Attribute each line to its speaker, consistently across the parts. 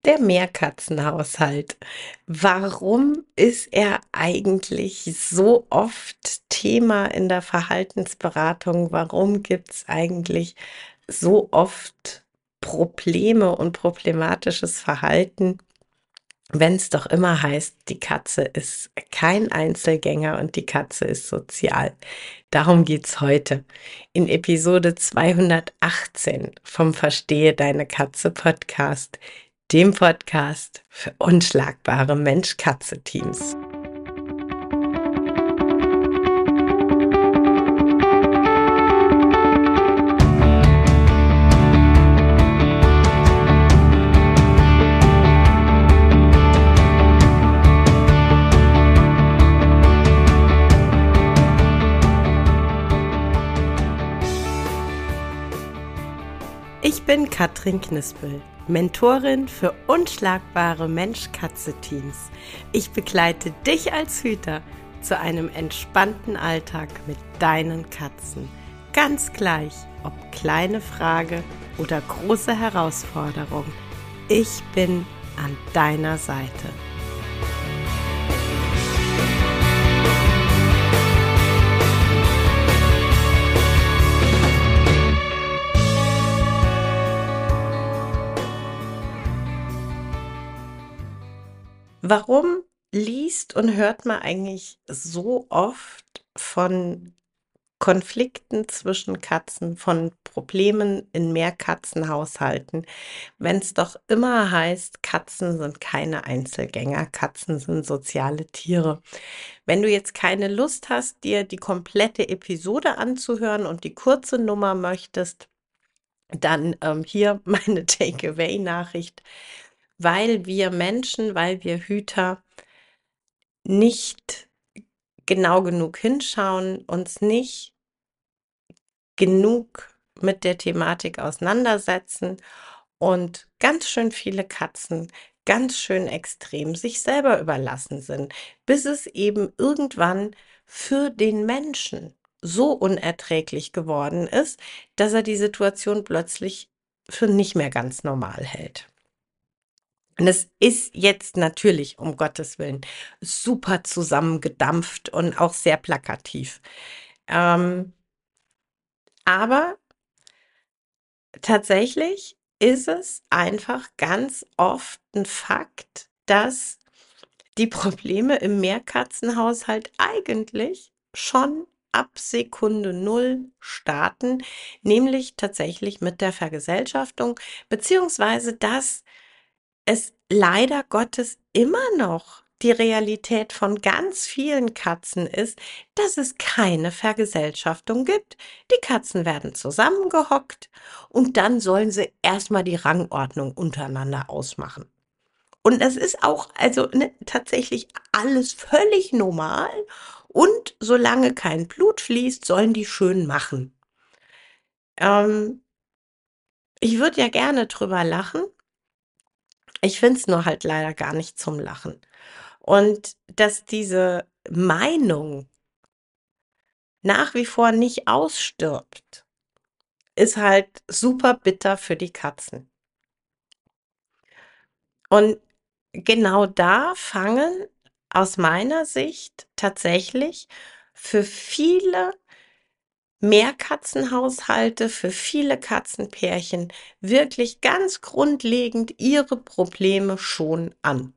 Speaker 1: Der Mehrkatzenhaushalt. Warum ist er eigentlich so oft Thema in der Verhaltensberatung? Warum gibt es eigentlich so oft Probleme und problematisches Verhalten, wenn es doch immer heißt, die Katze ist kein Einzelgänger und die Katze ist sozial? Darum geht's heute in Episode 218 vom Verstehe deine Katze Podcast, dem Podcast für unschlagbare Mensch-Katze-Teams. Ich bin Katrin Knispel, Mentorin für unschlagbare Mensch-Katze-Teams. Ich begleite dich als Hüter zu einem entspannten Alltag mit deinen Katzen. Ganz gleich, ob kleine Frage oder große Herausforderung. Ich bin an deiner Seite. Warum liest und hört man eigentlich so oft von Konflikten zwischen Katzen, von Problemen in Mehrkatzenhaushalten, wenn es doch immer heißt, Katzen sind keine Einzelgänger, Katzen sind soziale Tiere? Wenn du jetzt keine Lust hast, dir die komplette Episode anzuhören und die kurze Nummer möchtest, dann hier meine Takeaway-Nachricht, weil wir Hüter nicht genau genug hinschauen, uns nicht genug mit der Thematik auseinandersetzen und ganz schön viele Katzen ganz schön extrem sich selber überlassen sind, bis es eben irgendwann für den Menschen so unerträglich geworden ist, dass er die Situation plötzlich für nicht mehr ganz normal hält. Und es ist jetzt natürlich, um Gottes Willen, super zusammengedampft und auch sehr plakativ. Ähm, aber tatsächlich ist es einfach ganz oft ein Fakt, dass die Probleme im Mehrkatzenhaushalt eigentlich schon ab Sekunde null starten, nämlich tatsächlich mit der Vergesellschaftung, beziehungsweise dass es leider Gottes immer noch die Realität von ganz vielen Katzen ist, dass es keine Vergesellschaftung gibt. Die Katzen werden zusammengehockt und dann sollen sie erstmal die Rangordnung untereinander ausmachen. Und das ist auch, also ne, tatsächlich alles völlig normal. Und solange kein Blut fließt, sollen die schön machen. Ähm, Ich würde ja gerne drüber lachen. Ich finde es nur halt leider gar nicht zum Lachen. Und dass diese Meinung nach wie vor nicht ausstirbt, ist halt super bitter für die Katzen. Und genau da fangen aus meiner Sicht tatsächlich für viele Mehrkatzenhaushalte, für viele Katzenpärchen wirklich ganz grundlegend ihre Probleme schon an.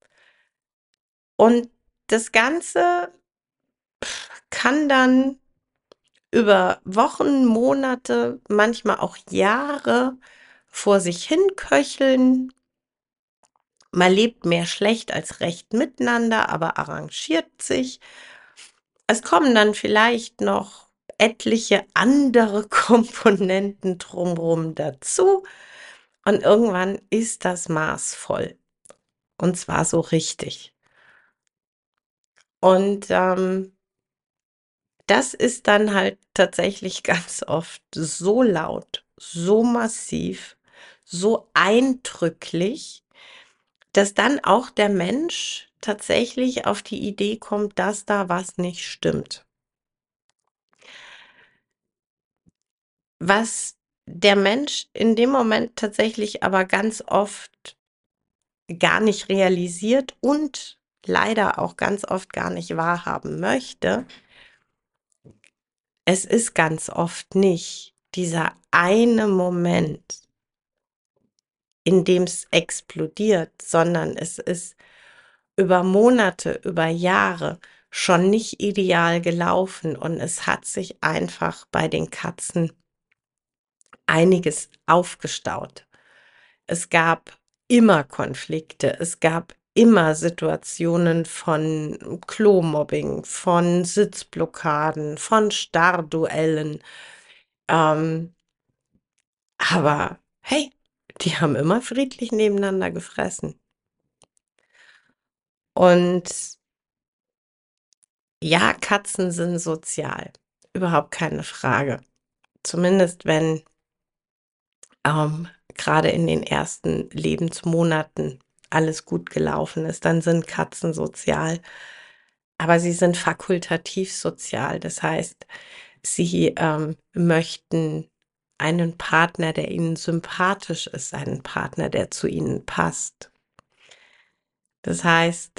Speaker 1: Und das Ganze kann dann über Wochen, Monate, manchmal auch Jahre vor sich hin köcheln. Man lebt mehr schlecht als recht miteinander, aber arrangiert sich. Es kommen dann vielleicht noch etliche andere Komponenten drumherum dazu und irgendwann ist das Maß voll. Und zwar so richtig. Und das ist dann halt tatsächlich ganz oft so laut, so massiv, so eindrücklich, dass dann auch der Mensch tatsächlich auf die Idee kommt, dass da was nicht stimmt. Was der Mensch in dem Moment tatsächlich aber ganz oft gar nicht realisiert und leider auch ganz oft gar nicht wahrhaben möchte, es ist ganz oft nicht dieser eine Moment, in dem es explodiert, sondern es ist über Monate, über Jahre schon nicht ideal gelaufen und es hat sich einfach bei den Katzen einiges aufgestaut. Es gab immer Konflikte, es gab immer Situationen von Klo-Mobbing, von Sitzblockaden, von Starrduellen. Ähm, aber hey, die haben immer friedlich nebeneinander gefressen. Und ja, Katzen sind sozial. Überhaupt keine Frage. Zumindest wenn gerade in den ersten Lebensmonaten alles gut gelaufen ist, dann sind Katzen sozial. Aber sie sind fakultativ sozial. Das heißt, sie möchten einen Partner, der ihnen sympathisch ist, einen Partner, der zu ihnen passt. Das heißt,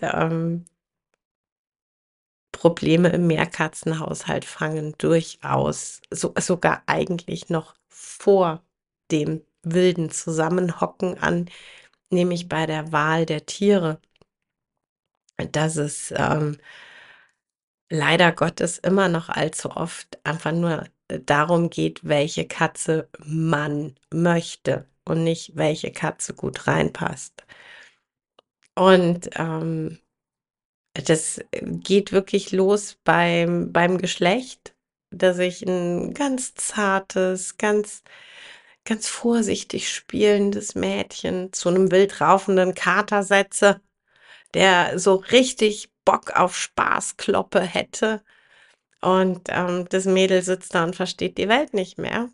Speaker 1: Probleme im Mehrkatzenhaushalt fangen durchaus, sogar eigentlich noch vor dem wilden Zusammenhocken an, nämlich bei der Wahl der Tiere, dass es leider Gottes immer noch allzu oft einfach nur darum geht, welche Katze man möchte und nicht, welche Katze gut reinpasst. Und das geht wirklich los beim Geschlecht, dass ich ein ganz zartes, ganz vorsichtig spielendes Mädchen zu einem wild raufenden Kater setze, der so richtig Bock auf Spaßkloppe hätte. Und das Mädel sitzt da und versteht die Welt nicht mehr.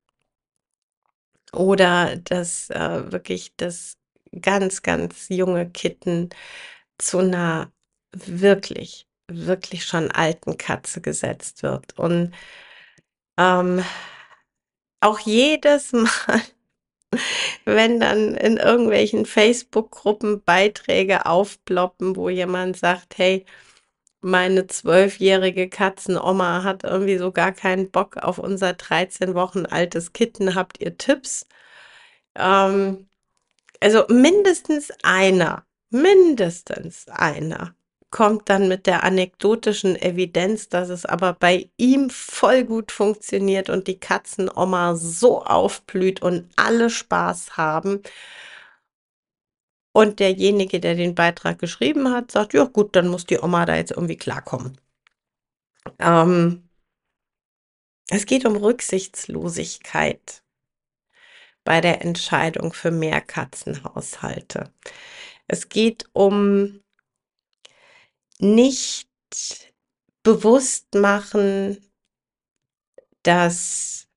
Speaker 1: Oder dass wirklich das ganz junge Kitten zu einer wirklich schon alten Katze gesetzt wird. Und ähm, auch jedes Mal, wenn dann in irgendwelchen Facebook-Gruppen Beiträge aufploppen, wo jemand sagt, hey, meine 12-jährige Katzenoma hat irgendwie so gar keinen Bock auf unser 13 Wochen altes Kitten. Habt ihr Tipps? Ähm, also mindestens einer kommt dann mit der anekdotischen Evidenz, dass es aber bei ihm voll gut funktioniert und die Katzenoma so aufblüht und alle Spaß haben. Und derjenige, der den Beitrag geschrieben hat, sagt, ja gut, dann muss die Oma da jetzt irgendwie klarkommen. Ähm, Es geht um Rücksichtslosigkeit bei der Entscheidung für Mehrkatzenhaushalte. Es geht um nicht bewusst machen, dass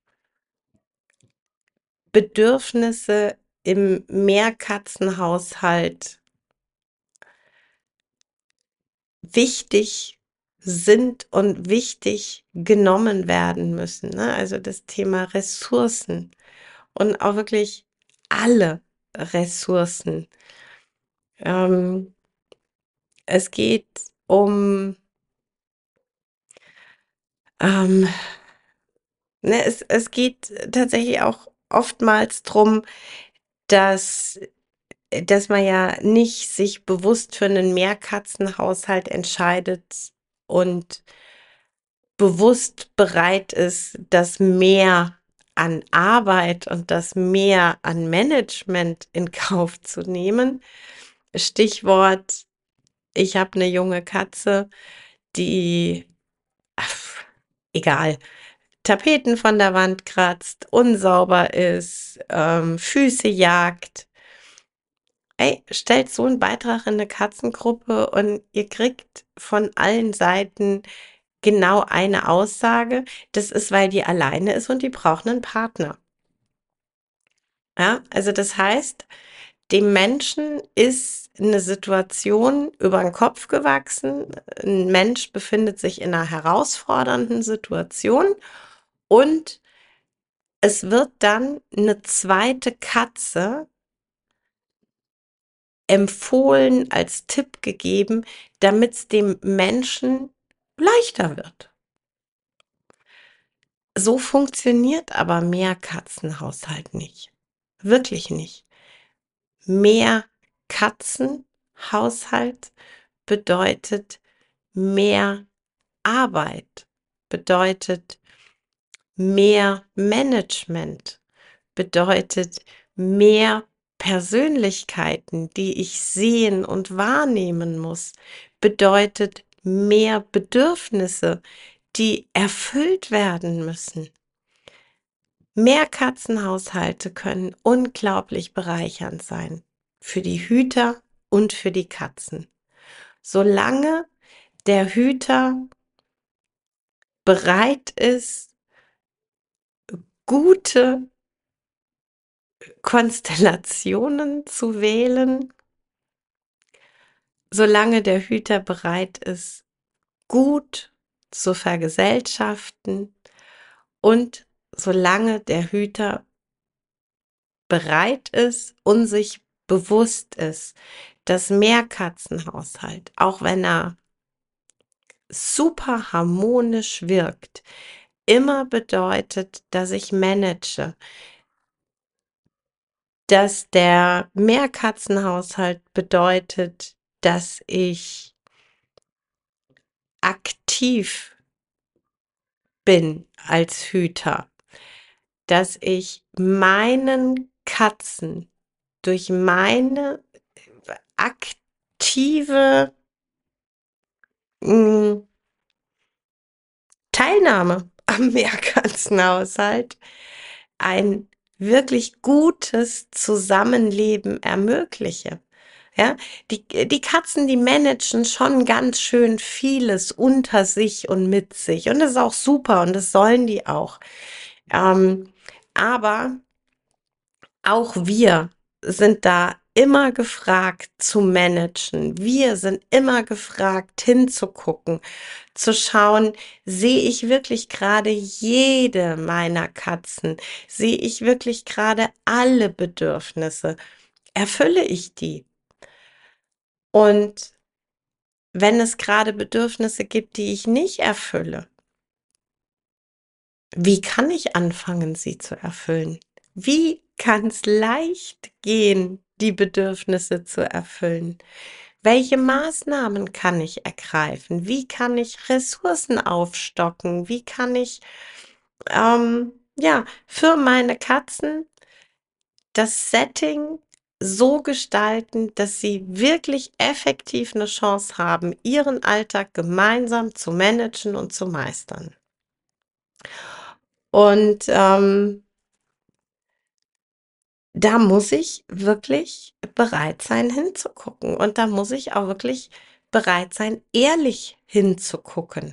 Speaker 1: Bedürfnisse im Mehrkatzenhaushalt wichtig sind und wichtig genommen werden müssen. Ne? Also das Thema Ressourcen und auch wirklich alle Ressourcen. Ähm, Es geht um, ähm, es geht tatsächlich auch oftmals drum, dass, dass man ja nicht sich bewusst für einen Mehrkatzenhaushalt entscheidet und bewusst bereit ist, das mehr an Arbeit und das mehr an Management in Kauf zu nehmen. Stichwort, ich habe eine junge Katze, die, ach, egal, Tapeten von der Wand kratzt, unsauber ist, Füße jagt. Ey, stellt so einen Beitrag in eine Katzengruppe und ihr kriegt von allen Seiten genau eine Aussage. Das ist, weil die alleine ist und die braucht einen Partner. Ja, also das heißt, dem Menschen ist eine Situation über den Kopf gewachsen. Ein Mensch befindet sich in einer herausfordernden Situation und es wird dann eine zweite Katze empfohlen, als Tipp gegeben, damit es dem Menschen leichter wird. So funktioniert aber Mehrkatzenhaushalt nicht. Wirklich nicht. Mehr Katzenhaushalt bedeutet mehr Arbeit, bedeutet mehr Management, bedeutet mehr Persönlichkeiten, die ich sehen und wahrnehmen muss, bedeutet mehr Bedürfnisse, die erfüllt werden müssen. Mehrkatzenhaushalte können unglaublich bereichernd sein für die Hüter und für die Katzen. Solange der Hüter bereit ist, gute Konstellationen zu wählen, solange der Hüter bereit ist, gut zu vergesellschaften und solange der Hüter bereit ist und sich bewusst ist, dass Mehrkatzenhaushalt, auch wenn er super harmonisch wirkt, immer bedeutet, dass ich manage, dass der Mehrkatzenhaushalt bedeutet, dass ich aktiv bin als Hüter, dass ich meinen Katzen durch meine aktive mh, Teilnahme am Mehrkatzenhaushalt ein wirklich gutes Zusammenleben ermögliche. Ja, die Katzen, die managen schon ganz schön vieles unter sich und mit sich. Und das ist auch super und das sollen die auch. Aber auch wir sind da immer gefragt zu managen. Wir sind immer gefragt hinzugucken, zu schauen, sehe ich wirklich gerade jede meiner Katzen? Sehe ich wirklich gerade alle Bedürfnisse? Erfülle ich die? Und wenn es gerade Bedürfnisse gibt, die ich nicht erfülle, wie kann ich anfangen, sie zu erfüllen? Wie kann es leicht gehen, die Bedürfnisse zu erfüllen? Welche Maßnahmen kann ich ergreifen? Wie kann ich Ressourcen aufstocken? Wie kann ich ja, für meine Katzen das Setting so gestalten, dass sie wirklich effektiv eine Chance haben, ihren Alltag gemeinsam zu managen und zu meistern? Und da muss ich wirklich bereit sein, hinzugucken. Und da muss ich auch wirklich bereit sein, ehrlich hinzugucken.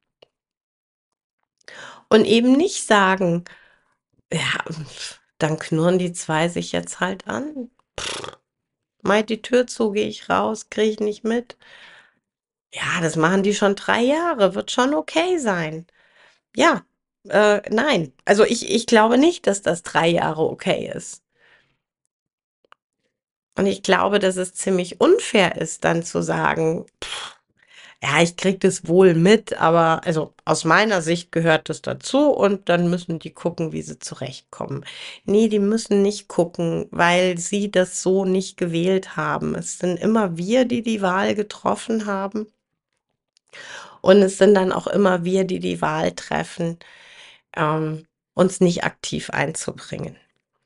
Speaker 1: Und eben nicht sagen, ja, dann knurren die zwei sich jetzt halt an. Mach die Tür zu, gehe ich raus, kriege ich nicht mit. Ja, das machen die schon 3 Jahre, wird schon okay sein. Ja, nein. Also ich glaube nicht, dass das 3 Jahre okay ist. Und ich glaube, dass es ziemlich unfair ist, dann zu sagen, ja, ich krieg das wohl mit, aber also aus meiner Sicht gehört das dazu und dann müssen die gucken, wie sie zurechtkommen. Nee, die müssen nicht gucken, weil sie das so nicht gewählt haben. Es sind immer wir, die die Wahl getroffen haben und es sind dann auch immer wir, die die Wahl treffen, uns nicht aktiv einzubringen.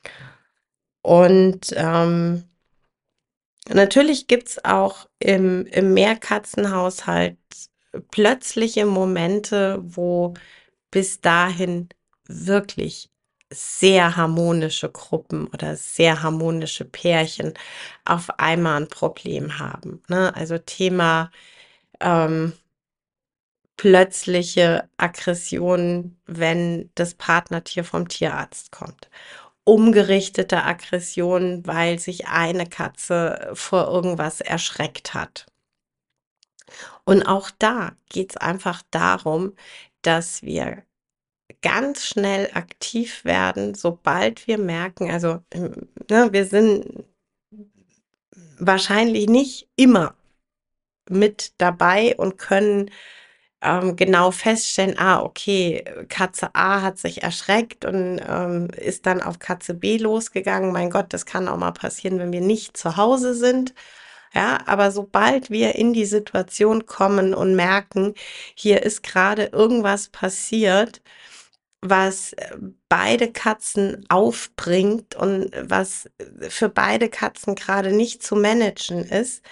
Speaker 1: Und natürlich gibt's auch im Mehrkatzenhaushalt plötzliche Momente, wo bis dahin wirklich sehr harmonische Gruppen oder sehr harmonische Pärchen auf einmal ein Problem haben. Ne? Also Thema ähm, plötzliche Aggression, wenn das Partnertier vom Tierarzt kommt. Umgerichtete Aggression, weil sich eine Katze vor irgendwas erschreckt hat. Und auch da geht es einfach darum, dass wir ganz schnell aktiv werden, sobald wir merken, also ne, wir sind wahrscheinlich nicht immer mit dabei und können genau feststellen, okay, Katze A hat sich erschreckt und ist dann auf Katze B losgegangen. Mein Gott, das kann auch mal passieren, wenn wir nicht zu Hause sind. Ja, aber sobald wir in die Situation kommen und merken, hier ist gerade irgendwas passiert, was beide Katzen aufbringt und was für beide Katzen gerade nicht zu managen ist,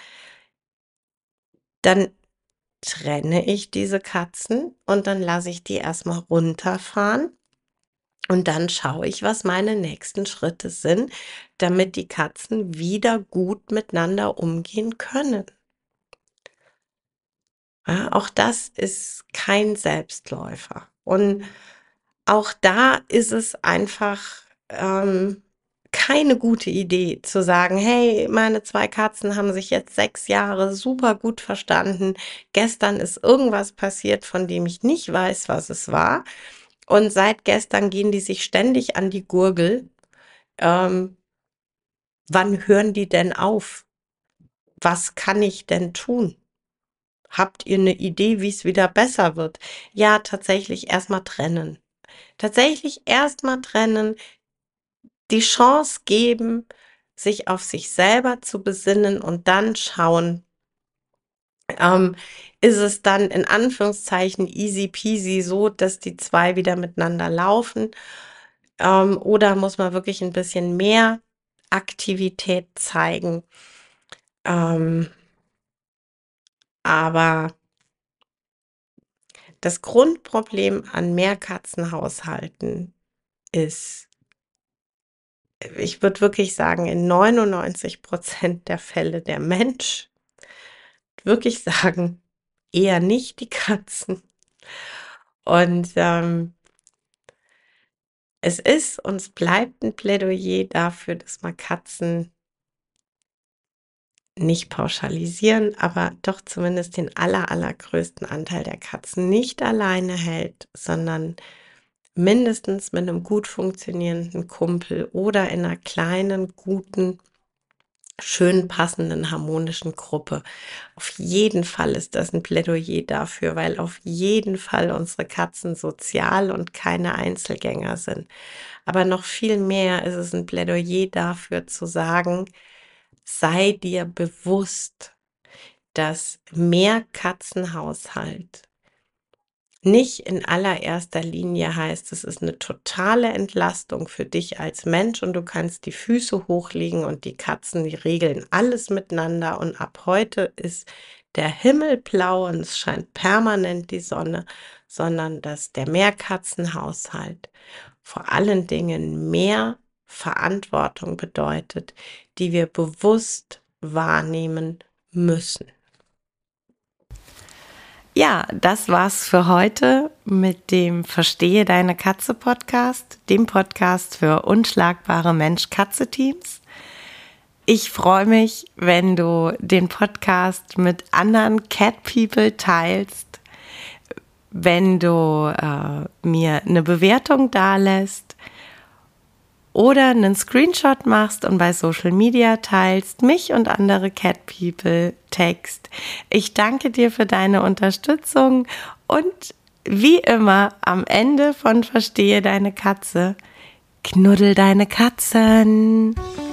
Speaker 1: dann trenne ich diese Katzen und dann lasse ich die erstmal runterfahren und dann schaue ich, was meine nächsten Schritte sind, damit die Katzen wieder gut miteinander umgehen können. Ja, auch das ist kein Selbstläufer. Und auch da ist es einfach keine gute Idee zu sagen, hey, meine 2 Katzen haben sich jetzt 6 Jahre super gut verstanden. Gestern ist irgendwas passiert, von dem ich nicht weiß, was es war. Und seit gestern gehen die sich ständig an die Gurgel. Ähm, wann hören die denn auf? Was kann ich denn tun? Habt ihr eine Idee, wie es wieder besser wird? Ja, tatsächlich erstmal trennen. Tatsächlich erstmal trennen, die Chance geben, sich auf sich selber zu besinnen und dann schauen, ähm, ist es dann in Anführungszeichen easy peasy so, dass die 2 wieder miteinander laufen, oder muss man wirklich ein bisschen mehr Aktivität zeigen? Ähm, aber das Grundproblem an Mehrkatzenhaushalten ist, ich würde wirklich sagen, in 99% der Fälle der Mensch. Wirklich sagen, eher nicht die Katzen. Und es ist und es bleibt ein Plädoyer dafür, dass man Katzen nicht pauschalisieren, aber doch zumindest den allergrößten Anteil der Katzen nicht alleine hält, sondern mindestens mit einem gut funktionierenden Kumpel oder in einer kleinen, guten, schön passenden, harmonischen Gruppe. Auf jeden Fall ist das ein Plädoyer dafür, weil auf jeden Fall unsere Katzen sozial und keine Einzelgänger sind. Aber noch viel mehr ist es ein Plädoyer dafür zu sagen, sei dir bewusst, dass Mehrkatzenhaushalt nicht in allererster Linie heißt, es ist eine totale Entlastung für dich als Mensch und du kannst die Füße hochlegen und die Katzen, die regeln alles miteinander und ab heute ist der Himmel blau und es scheint permanent die Sonne, sondern dass der Mehrkatzenhaushalt vor allen Dingen mehr Verantwortung bedeutet, die wir bewusst wahrnehmen müssen. Ja, das war's für heute mit dem Verstehe deine Katze Podcast, dem Podcast für unschlagbare Mensch-Katze-Teams. Ich freue mich, wenn du den Podcast mit anderen Cat People teilst, wenn du mir eine Bewertung dalässt oder einen Screenshot machst und bei Social Media teilst, mich und andere Cat People text. Ich danke dir für deine Unterstützung und wie immer am Ende von Verstehe deine Katze, knuddel deine Katzen.